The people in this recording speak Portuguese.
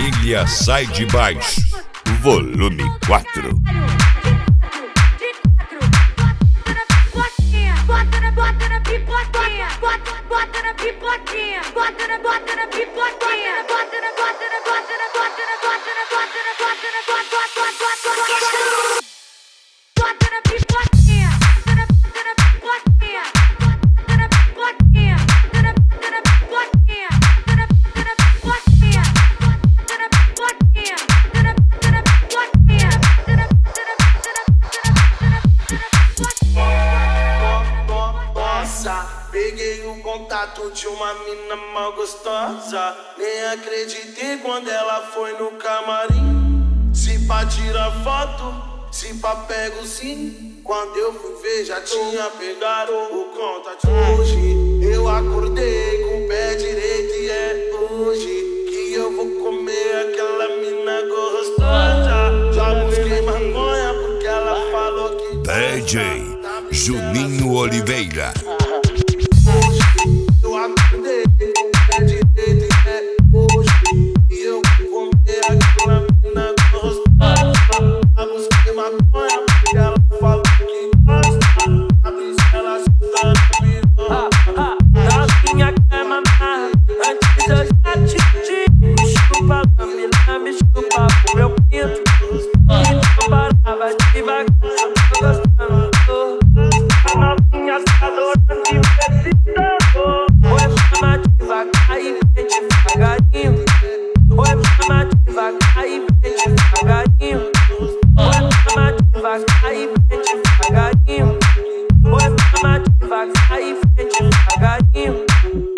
Família Sai de Baixo, volume 4. Bota na pipoquinha, bota na pipoquinha, bota na pipoquinha, bota na peguei o contato de uma mina mal gostosa. Nem acreditei quando ela foi no camarim. Se pá tira foto, se pá pego sim. Quando eu fui ver já tinha pegado o contato. Hoje eu acordei com o pé direito e é hoje que eu vou comer aquela mina gostosa. Já busquei maconha porque ela falou que DJ Juninho Oliveira. eu acordei com o pé direito e é hoje que eu vou comer aquela mina gostosa. Já busquei maconha porque ela falou que gosta. A brisa ela se virou. Novinha quer mamar, antes eu já te disse. Me chupa, me chupa pro meu pinto. E não parava devagar, tô gostando. A novinha tá adorando e precisando. Oi, mama devagar e vem devagarinho. Oi, mama devagar e vem devagarinho. Oi, mama devagar e vem devagarinho. Oi, mama devagar e vem devagarinho.